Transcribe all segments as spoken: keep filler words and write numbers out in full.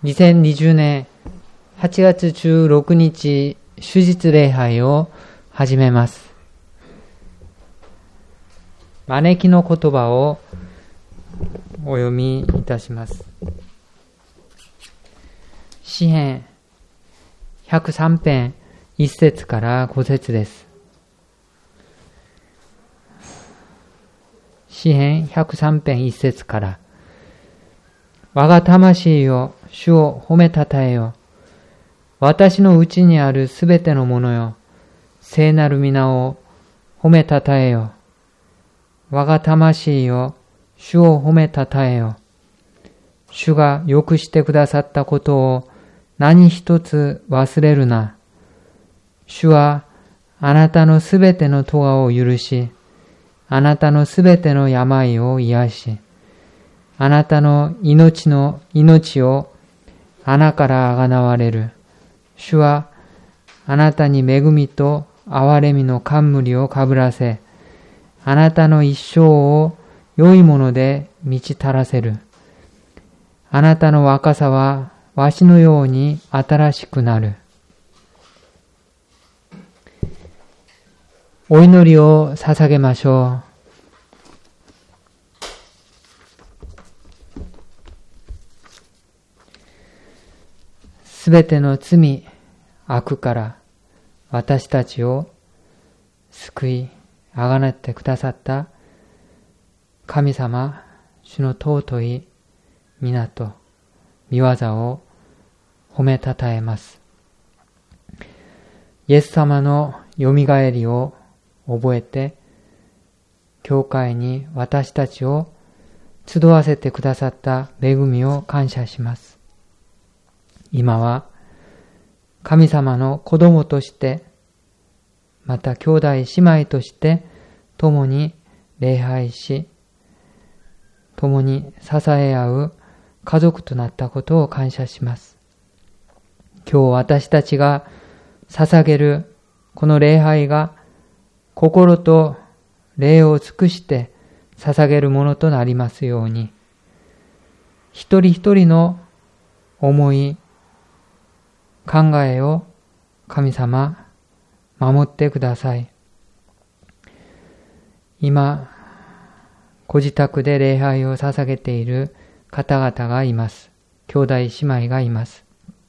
にせんにじゅうねんはちがつじゅうろくにち主日礼拝を始めます。招きの言葉をお読みいたします。詩編ひゃくさん編いっ節からご節です。詩編ひゃくさん編いっ節から、我が魂よ、主を褒めたたえよ。私のうちにあるすべてのものよ、聖なる皆を褒めたたえよ。我が魂よ、主を褒めたたえよ。主がよくしてくださったことを何一つ忘れるな。主はあなたのすべての咎を許し、あなたのすべての病を癒し、あなたの命の命を穴からあがなわれる。主はあなたに恵みと憐れみの冠をかぶらせ、あなたの一生を良いもので満ち足らせる。あなたの若さはわしのように新しくなる。お祈りを捧げましょう。すべての罪、悪から私たちを救い、あがなってくださった神様、主の尊い皆と御業を褒めたたえます。イエス様のよみがえりを覚えて、教会に私たちを集わせてくださった恵みを感謝します。今は神様の子供として、また兄弟姉妹として共に礼拝し、共に支え合う家族となったことを感謝します。今日私たちが捧げるこの礼拝が心と礼を尽くして捧げるものとなりますように、一人一人の思い、考えを神様守ってください。今ご自宅で礼拝を捧げている方々がいます。兄弟姉妹がいます。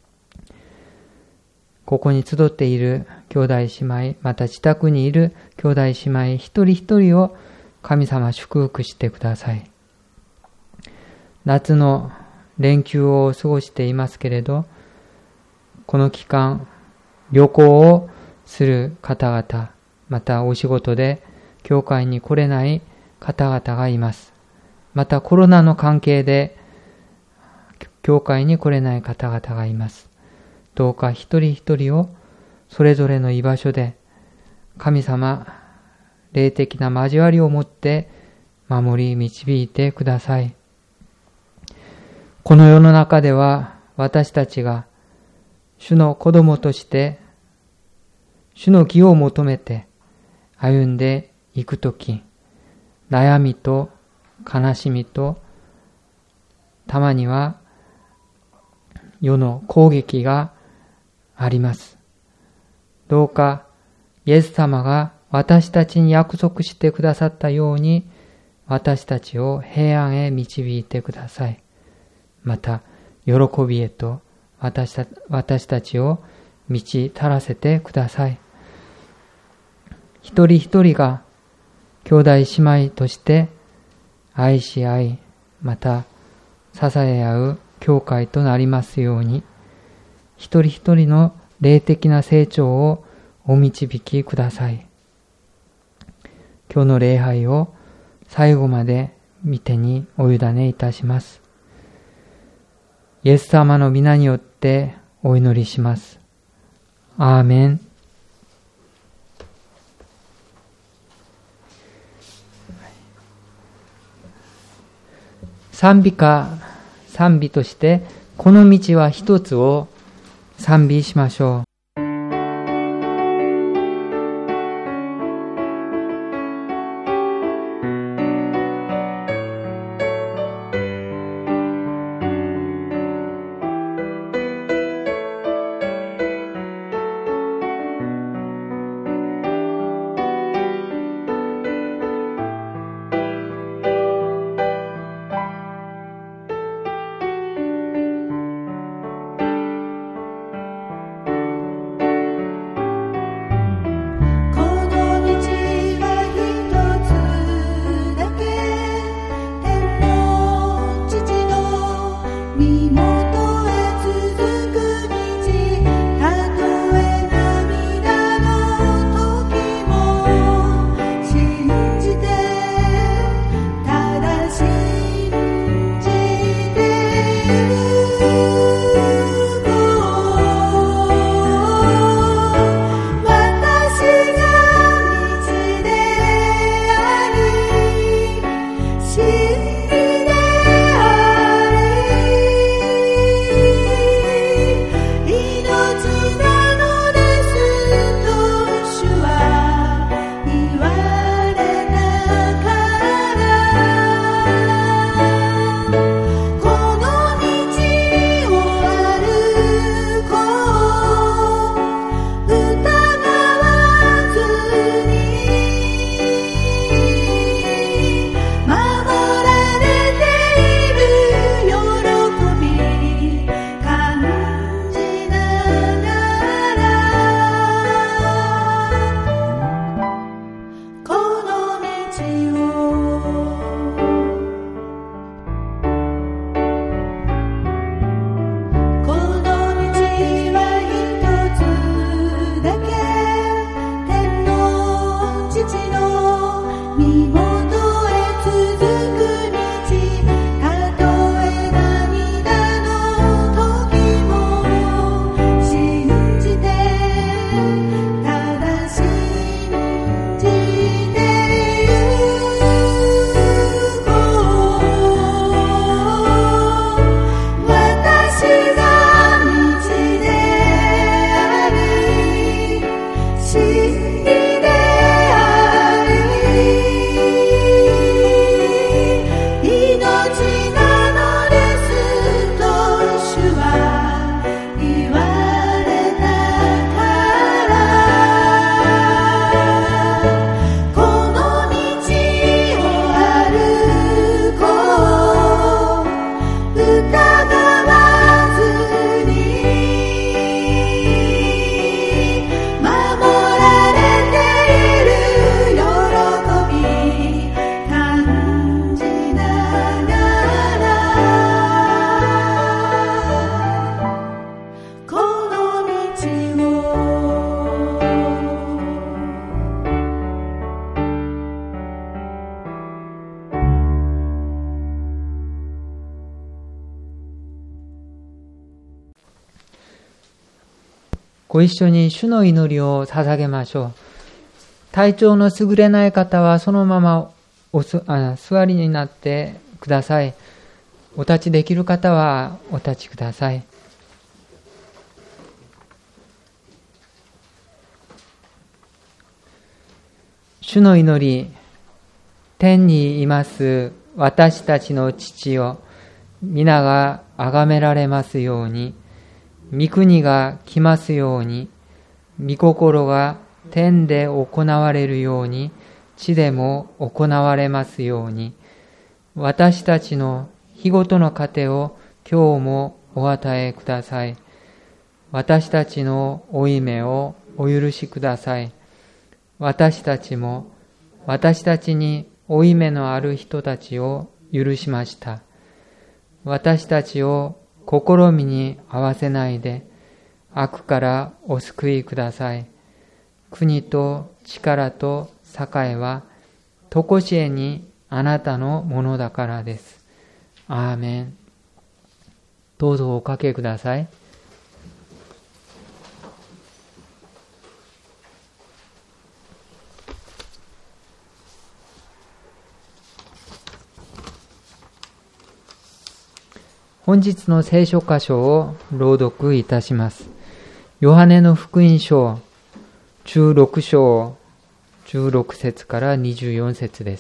ここに集っている兄弟姉妹、また自宅にいる兄弟姉妹一人一人を神様祝福してください。夏の連休を過ごしていますけれど、この期間、旅行をする方々、またお仕事で教会に来れない方々がいます。またコロナの関係で教会に来れない方々がいます。どうか一人一人をそれぞれの居場所で神様、霊的な交わりを持って守り導いてください。この世の中では私たちが主の子供として主の義を求めて歩んでいくとき、悩みと悲しみとたまには世の攻撃があります。どうかイエス様が私たちに約束してくださったように、私たちを平安へ導いてください。また喜びへと私た、私たちを満ち足らせてください。一人一人が兄弟姉妹として愛し合い、また支え合う教会となりますように、一人一人の霊的な成長をお導きください。今日の礼拝を最後まで御手にお委ねいたします。イエス様の皆によってお祈りします。アーメン。賛美歌、賛美として、この道は一つを賛美しましょう。 ご一緒に主の祈りを捧げましょう。体調の優れない方はそのままおすあ座りになってください。お立ちできる方はお立ちください。主の祈り、天にいます私たちの父よ、皆が崇められますように、御国が来ますように、御心が天で行われるように、地でも行われますように、私たちの日ごとの糧を今日もお与えください。私たちの負い目をお許しください。私たちも私たちに負い目のある人たちを許しました。私たちを試みに合わせないで、悪からお救いください。国と力と栄は、とこしえにあなたのものだからです。アーメン。どうぞおかけください。本日の聖書箇所を朗読いたします。ヨハネの福音書じゅうろく章じゅうろく節からにじゅうよん節です。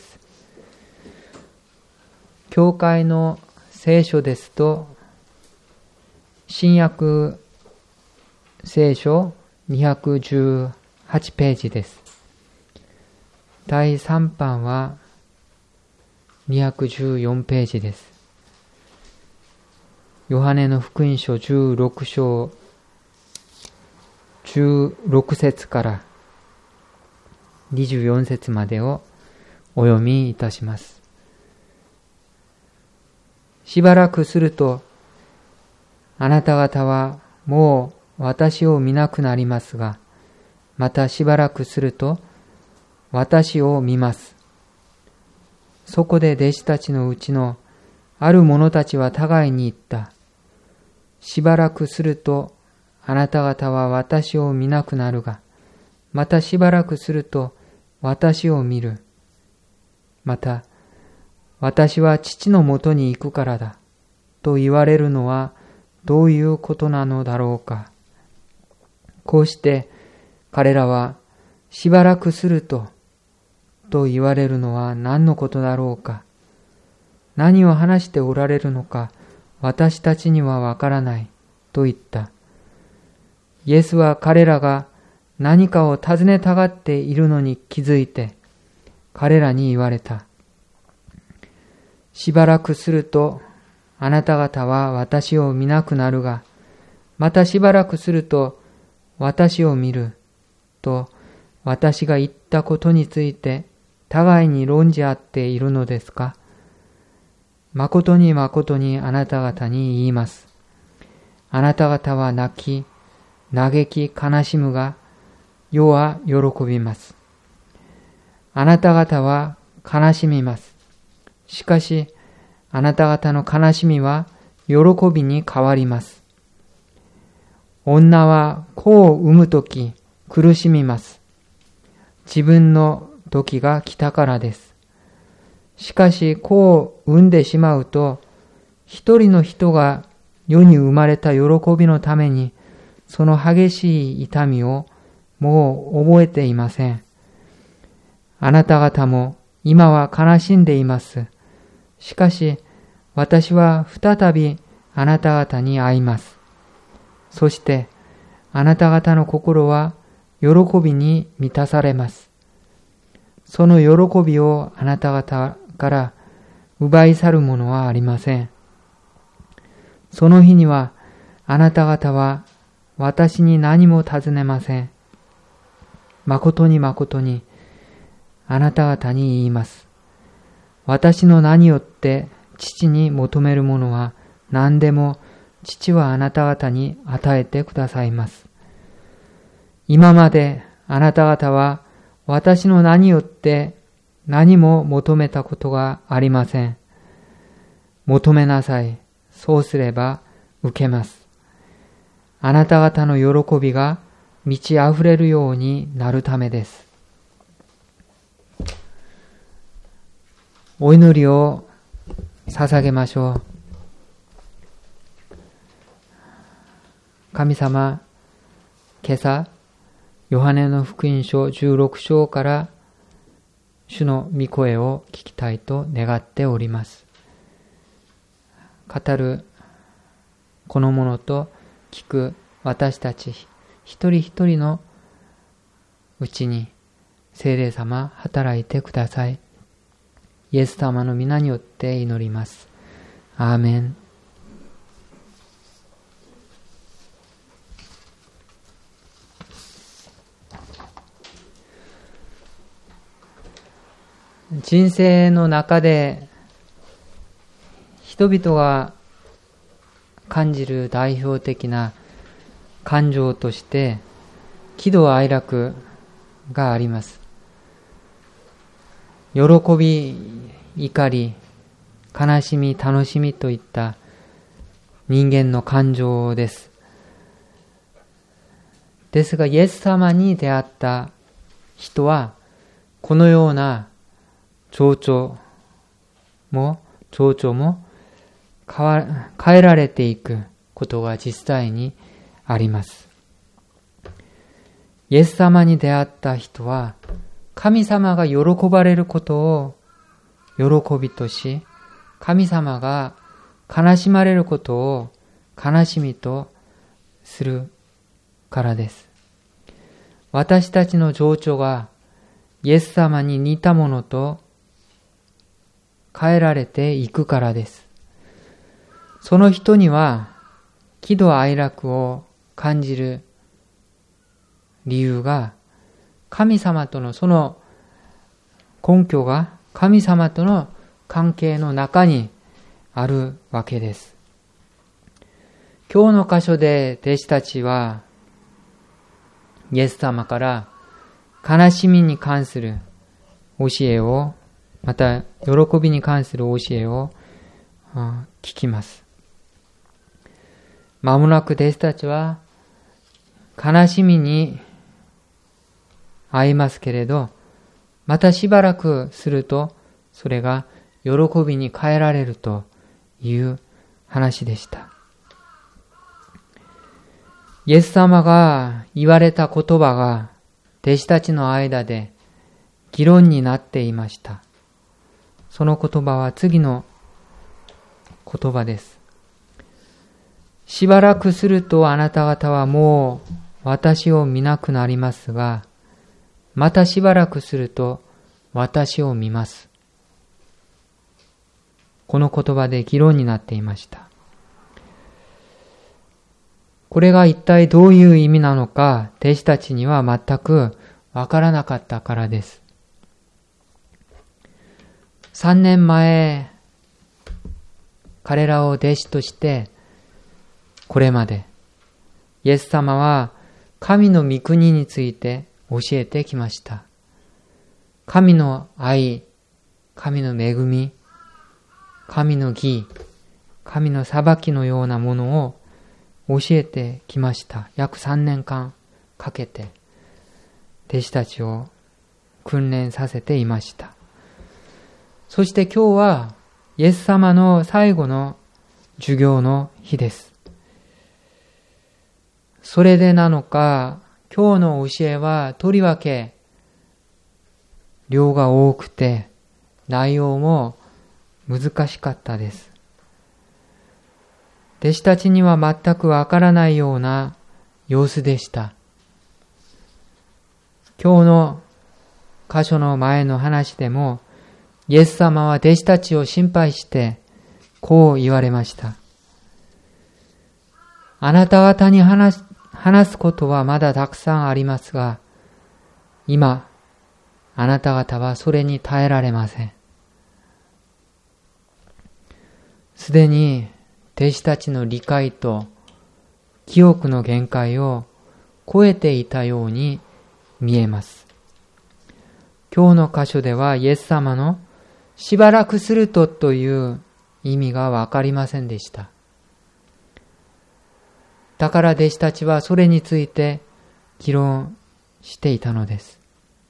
教会の聖書ですと、新約聖書にひゃくじゅうはちページです。だいさん版はにひゃくじゅうよんページです。ヨハネの福音書じゅうろく章じゅうろく節からにじゅうよん節までをお読みいたします。しばらくすると、あなた方はもう私を見なくなりますが、またしばらくすると私を見ます。そこで弟子たちのうちのある者たちは互いに言った。しばらくするとあなた方は私を見なくなるが、またしばらくすると私を見る。また、私は父のもとに行くからだと言われるのはどういうことなのだろうか。こうして彼らはしばらくするとと言われるのは何のことだろうか。何を話しておられるのか私たちにはわからないと言った。イエスは彼らが何かを尋ねたがっているのに気づいて彼らに言われた。しばらくするとあなた方は私を見なくなるが、またしばらくすると私を見ると私が言ったことについて互いに論じ合っているのですか。誠に誠にあなた方に言います。あなた方は泣き、嘆き、悲しむが、世は喜びます。あなた方は悲しみます。しかし、あなた方の悲しみは喜びに変わります。女は子を産むとき苦しみます。自分の時が来たからです。しかし子を産んでしまうと、一人の人が世に生まれた喜びのために、その激しい痛みをもう覚えていません。あなた方も今は悲しんでいます。しかし私は再びあなた方に会います。そしてあなた方の心は喜びに満たされます。その喜びをあなた方から奪い去るものはありません。その日にはあなた方は私に何も尋ねません。誠に誠にあなた方に言います。私の名によって父に求めるものは何でも父はあなた方に与えてくださいます。今まであなた方は私の名によって何も求めたことがありません。求めなさい。そうすれば受けます。あなた方の喜びが満ち溢れるようになるためです。お祈りを捧げましょう。神様、今朝、ヨハネの福音書じゅうろく章から主の御声を聞きたいと願っております。語るこのものと聞く私たち一人一人のうちに聖霊様働いてください。イエス様の皆によって祈ります。アーメン。人生の中で人々が感じる代表的な感情として喜怒哀楽があります。喜び、怒り、悲しみ、楽しみといった人間の感情です。ですがイエス様に出会った人はこのような情緒も情緒も変わ変えられていくことが実際にあります。イエス様に出会った人は神様が喜ばれることを喜びとし、神様が悲しまれることを悲しみとするからです。私たちの情緒がイエス様に似たものと変えられていくからです。その人には喜怒哀楽を感じる理由が神様とのその根拠が神様との関係の中にあるわけです。今日の箇所で弟子たちはイエス様から悲しみに関する教えをまた喜びに関する教えを聞きます。まもなく弟子たちは悲しみに遭いますけれど、またしばらくするとそれが喜びに変えられるという話でした。イエス様が言われた言葉が弟子たちの間で議論になっていました。その言葉は次の言葉です。しばらくするとあなた方はもう私を見なくなりますが、またしばらくすると私を見ます。この言葉で議論になっていました。これが一体どういう意味なのか、弟子たちには全くわからなかったからです。三年前、彼らを弟子として、これまで、イエス様は神の御国について教えてきました。神の愛、神の恵み、神の義、神の裁きのようなものを教えてきました。約三年間かけて、弟子たちを訓練させていました。そして今日はイエス様の最後の授業の日です。それでなのか、今日の教えはとりわけ量が多くて内容も難しかったです。弟子たちには全くわからないような様子でした。今日の箇所の前の話でもイエス様は弟子たちを心配してこう言われました。あなた方に話す、話すことはまだたくさんありますが、今、あなた方はそれに耐えられません。すでに弟子たちの理解と記憶の限界を超えていたように見えます。今日の箇所ではイエス様のしばらくするとという意味がわかりませんでした。だから弟子たちはそれについて議論していたのです。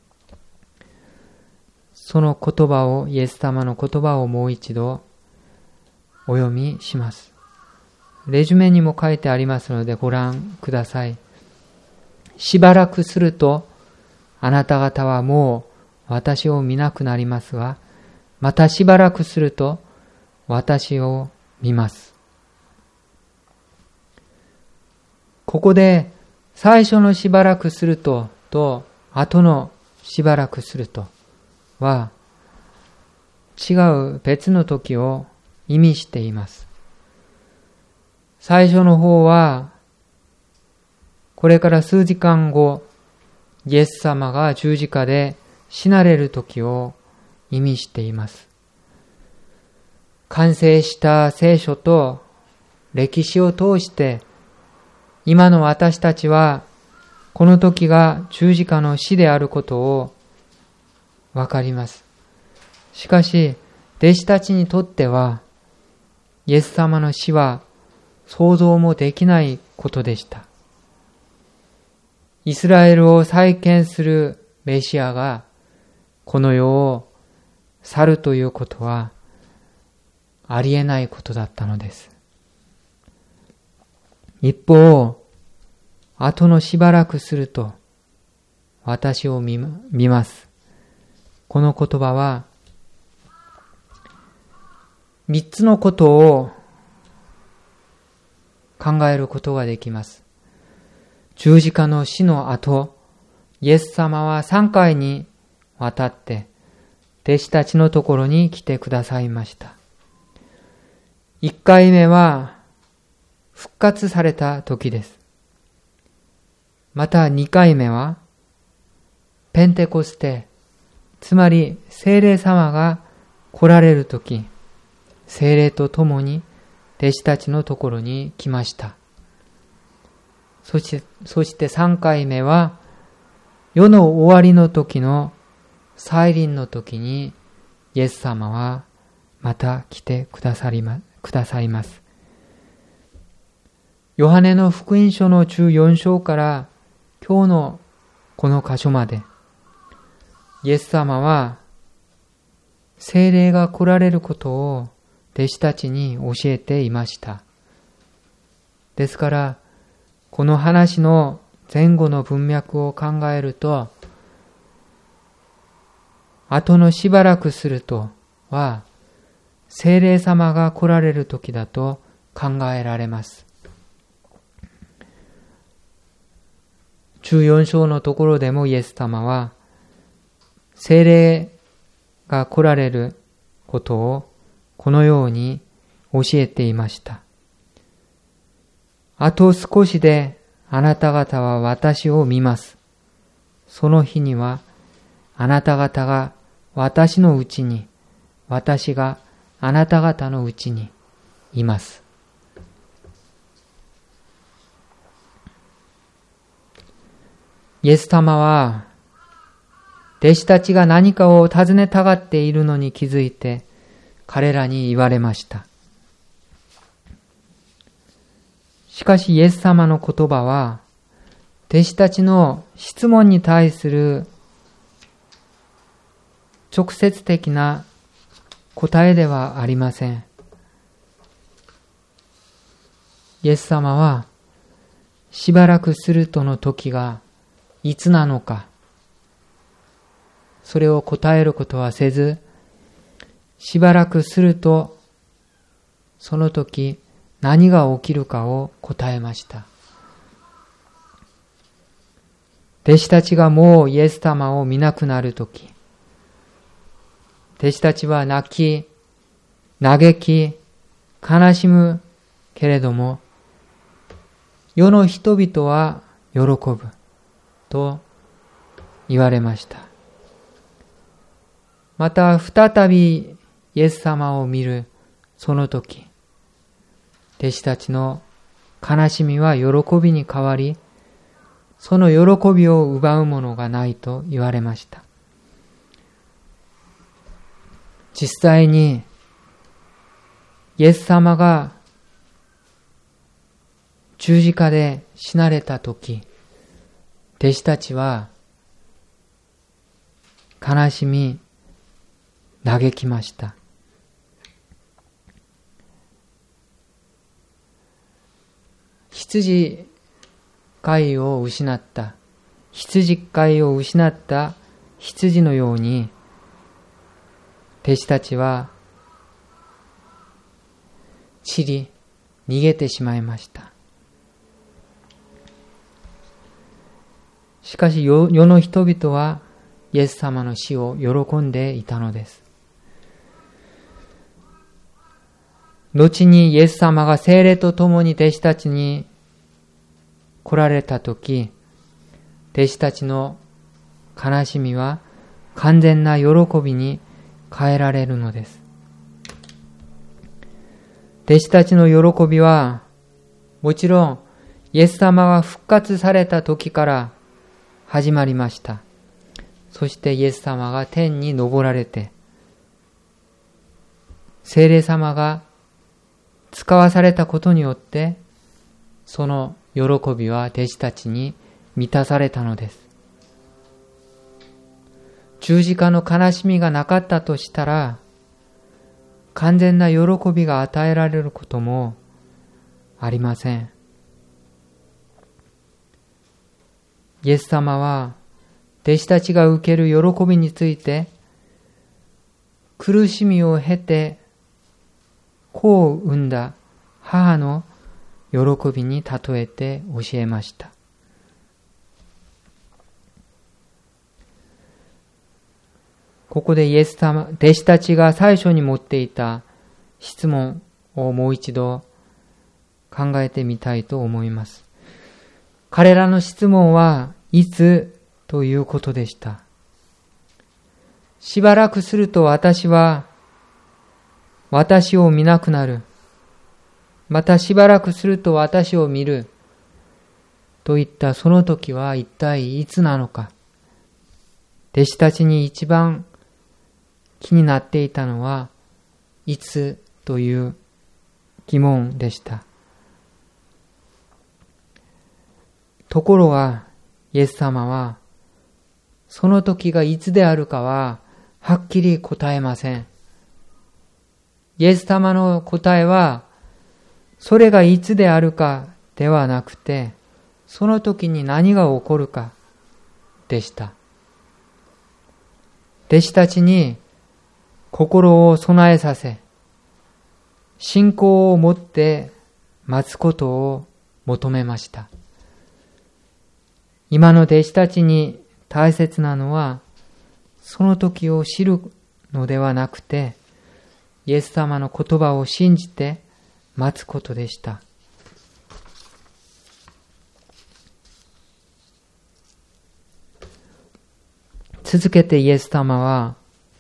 その言葉を、イエス様の言葉をもう一度お読みします。レジュメにも書いてありますのでご覧ください。しばらくすると、あなた方はもう私を見なくなりますが、またしばらくすると私を見ます。ここで最初のしばらくするとと後のしばらくするとは違う別の時を意味しています。最初の方はこれから数時間後、イエス様が十字架で死なれる時を意味しています。完成した聖書と歴史を通して今の私たちはこの時が十字架の死であることをわかります。しかし弟子たちにとってはイエス様の死は想像もできないことでした。イスラエルを再建するメシアがこの世を去るということはありえないことだったのです。一方、後のしばらくすると私を 見, 見ます。この言葉は三つのことを考えることができます。十字架の死の後、イエス様は三回にわたって弟子たちのところに来てくださいました。一回目は復活された時です。また二回目はペンテコステ、つまり聖霊様が来られる時、聖霊と共に弟子たちのところに来ました。そして、そして三回目は世の終わりの時の再臨の時にイエス様はまた来てくださりま、くださいます。ヨハネの福音書のじゅうよん章から今日のこの箇所まで、イエス様は聖霊が来られることを弟子たちに教えていました。ですから、この話の前後の文脈を考えると、後のしばらくするとは、聖霊様が来られる時だと考えられます。じゅうよん章のところでもイエス様は、聖霊が来られることをこのように教えていました。あと少しであなた方は私を見ます。その日にはあなた方が私のうちに、私があなた方のうちにいます。イエス様は弟子たちが何かを尋ねたがっているのに気づいて彼らに言われました。しかしイエス様の言葉は弟子たちの質問に対する直接的な答えではありません。イエス様はしばらくするとの時がいつなのか、それを答えることはせず、しばらくするとその時何が起きるかを答えました。弟子たちがもうイエス様を見なくなるとき、弟子たちは泣き、嘆き、悲しむけれども、世の人々は喜ぶと言われました。また再びイエス様を見るその時、弟子たちの悲しみは喜びに変わり、その喜びを奪うものがないと言われました。実際にイエス様が十字架で死なれた時、 弟子たちは悲しみ、嘆きました。羊飼いを失った、羊飼いを失った羊のように、弟子たちは散り、逃げてしまいました。しかし世の人々はイエス様の死を喜んでいたのです。後にイエス様が聖霊と共に弟子たちに来られたとき、弟子たちの悲しみは完全な喜びに変えられるのです。弟子たちの喜びは、もちろんイエス様が復活された時から始まりました。そしてイエス様が天に昇られて、聖霊様が使わされたことによって、その喜びは弟子たちに満たされたのです。十字架の悲しみがなかったとしたら、完全な喜びが与えられることもありません。イエス様は弟子たちが受ける喜びについて、苦しみを経て子を産んだ母の喜びに例えて教えました。ここでイエス様、弟子たちが最初に持っていた質問をもう一度考えてみたいと思います。彼らの質問はいつということでした。しばらくすると私は私を見なくなる。またしばらくすると私を見る。といったその時は一体いつなのか。弟子たちに一番気になっていたのはいつという疑問でした。ところがイエス様はその時がいつであるかははっきり答えません。イエス様の答えはそれがいつであるかではなくて、その時に何が起こるかでした。弟子たちに心を備えさせ、信仰を持って待つことを求めました。今の弟子たちに大切なのは、その時を知るのではなくて、イエス様の言葉を信じて待つことでした。続けてイエス様は、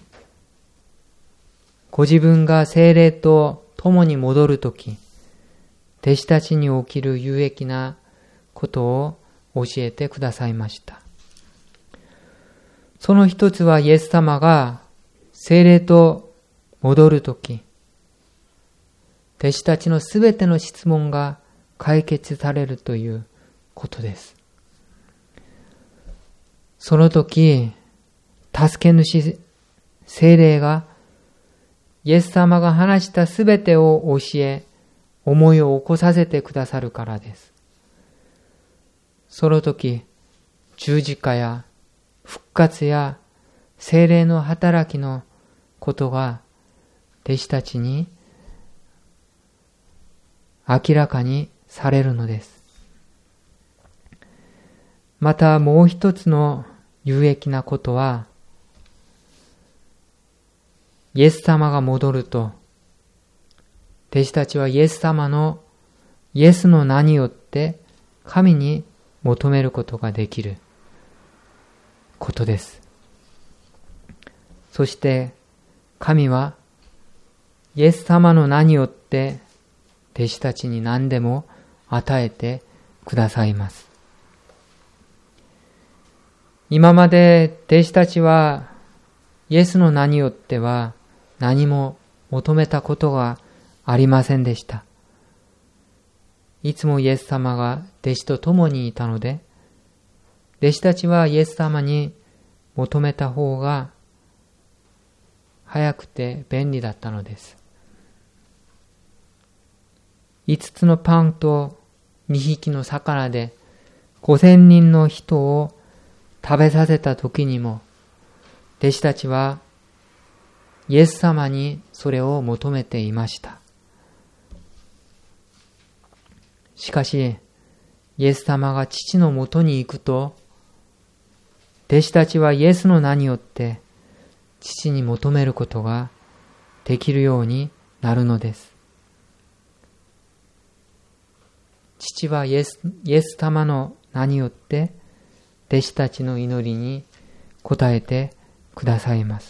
ご自分が聖霊と共に戻るとき、弟子たちに起きる有益なことを教えてくださいました。その一つはイエス様が聖霊と戻るとき、弟子たちのすべての質問が解決されるということです。その時、助け主聖霊がイエス様が話したすべてを教え、思いを起こさせてくださるからです。その時、十字架や復活や聖霊の働きのことが弟子たちに明らかにされるのです。またもう一つの有益なことは、イエス様が戻ると、弟子たちはイエス様の、イエスの名によって神に求めることができることです。そして神はイエス様の名によって弟子たちに何でも与えてくださいます。今まで弟子たちはイエスの名によっては何も求めたことがありませんでした。いつもイエス様が弟子と共にいたので、 弟子たちはイエス様に求めた方が早くて便利だったのです。五つのパンと二匹の魚で五千人の人を食べさせた時にも、弟子たちはイエス様にそれを求めていました。しかし、イエス様が父のもとに行くと、弟子たちはイエスの名によって父に求めることができるようになるのです。父はイエス、イエス様の名によって弟子たちの祈りに応えてくださいます。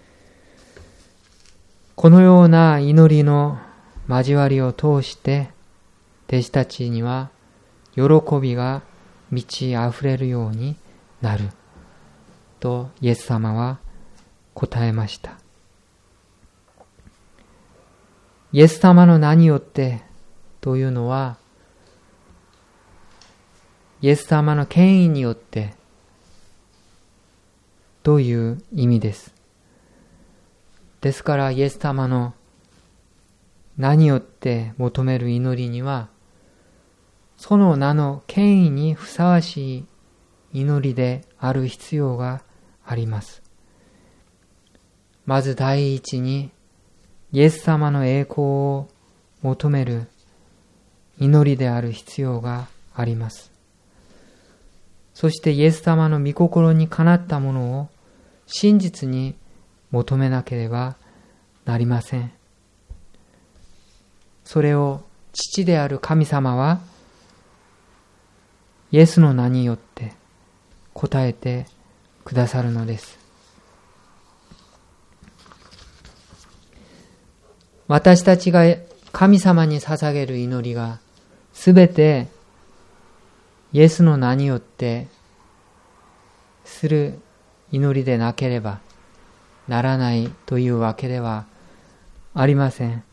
このような祈りの交わりを通して弟子たちには喜びが満ち溢れるようになるとイエス様は答えました。イエス様の名によってというのは、イエス様の権威によってという意味です。ですからイエス様の名によって求める祈りには、その名の権威にふさわしい祈りである必要があります。まず第一に、イエス様の栄光を求める祈りである必要があります。そしてイエス様の御心にかなったものを真実に求めなければなりません。それを父である神様はイエスの名によって答えてくださるのです。私たちが神様に捧げる祈りがすべてイエスの名によってする祈りでなければならないというわけではありません。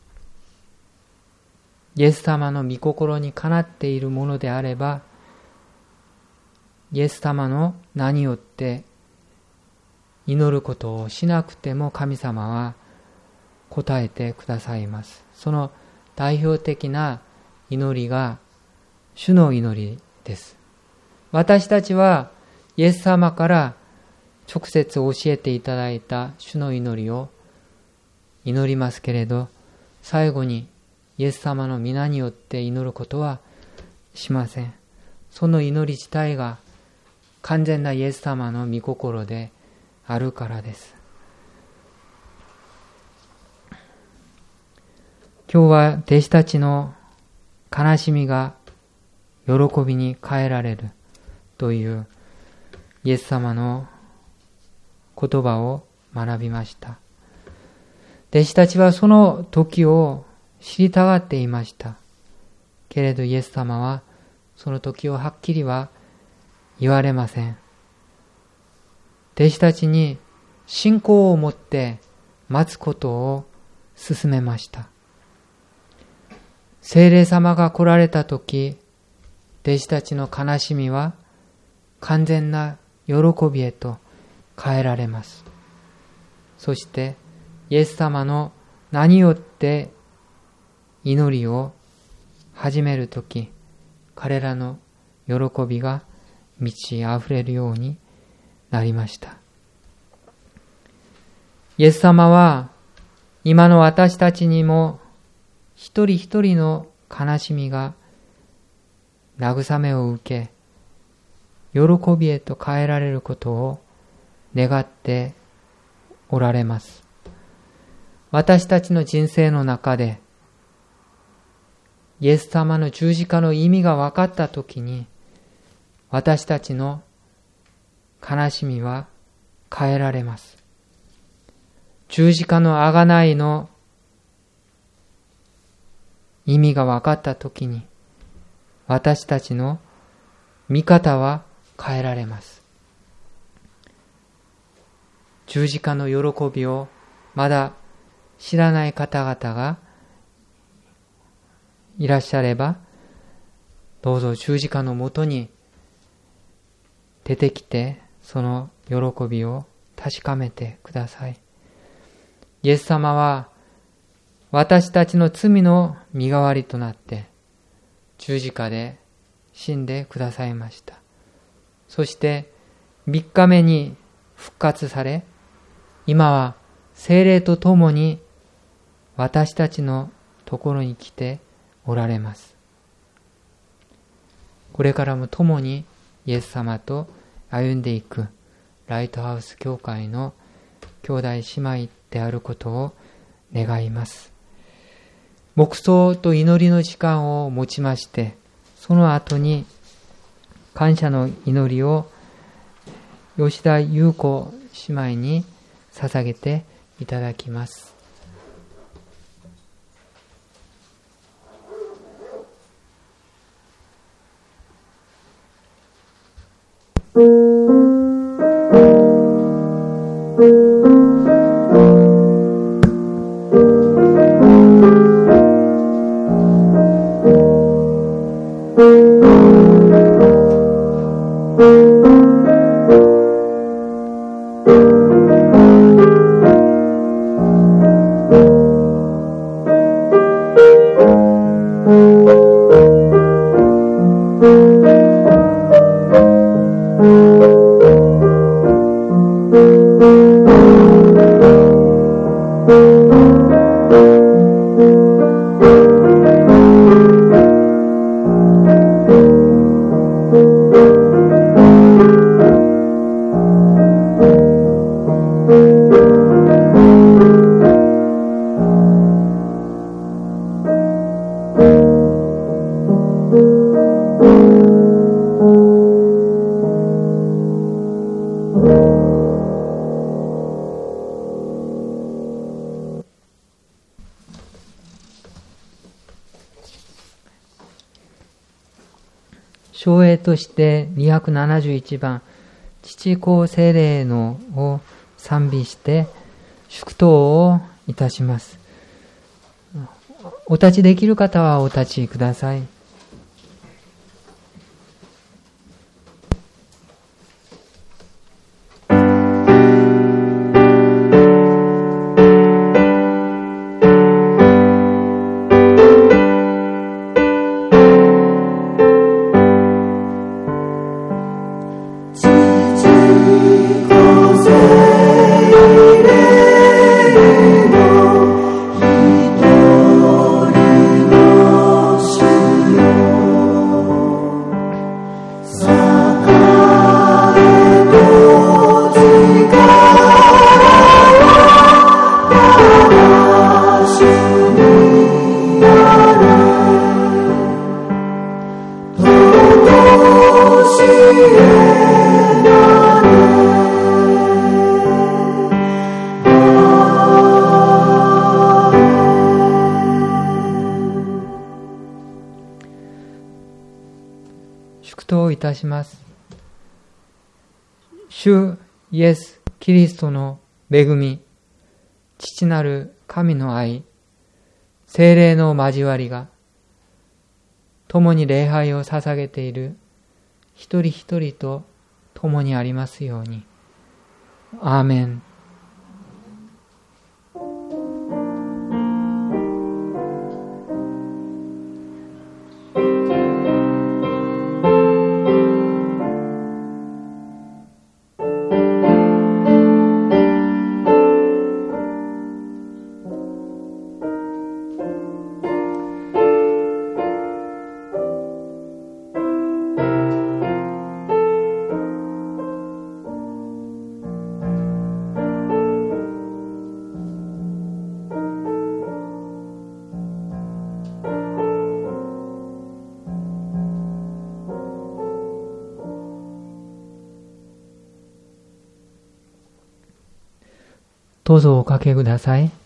イエス様の御心にかなっているものであれば、イエス様の名によって祈ることをしなくても神様は答えてくださいます。その代表的な祈りが主の祈りです。私たちはイエス様から直接教えていただいた主の祈りを祈りますけれど、最後にイエス様の皆によって祈ることはしません。その祈り自体が完全なイエス様の御心であるからです。今日は弟子たちの悲しみが喜びに変えられるというイエス様の言葉を学びました。弟子たちはその時を知りたがっていました。けれどイエス様はその時をはっきりは言われません。弟子たちに信仰を持って待つことを勧めました。聖霊様が来られた時、弟子たちの悲しみは完全な喜びへと変えられます。そしてイエス様の名によって祈りを始めるとき、彼らの喜びが満ち溢れるようになりました。イエス様は今の私たちにも一人一人の悲しみが慰めを受け、喜びへと変えられることを願っておられます。私たちの人生の中でイエス様の十字架の意味が分かったときに、私たちの悲しみは変えられます。十字架の贖いの意味が分かったときに、私たちの見方は変えられます。十字架の喜びをまだ知らない方々がいらっしゃれば、どうぞ十字架のもとに出てきて、その喜びを確かめてください。イエス様は私たちの罪の身代わりとなって十字架で死んでくださいました。そして三日目に復活され、今は聖霊とともに私たちのところに来ておられます。これからも共にイエス様と歩んでいくライトハウス教会の兄弟姉妹であることを願います。黙想と祈りの時間を持ちまして、その後に感謝の祈りを吉田優子姉妹に捧げていただきます。唱詠としてにひゃくななじゅういちばん、父子聖霊のを賛美して祝祷をいたします。お立ちできる方はお立ちください。祝祷いたします。主イエス・キリストの恵み、父なる神の愛、聖霊の交わりが、共に礼拝を捧げている一人一人と共にありますように。アーメン。どうぞおかけください。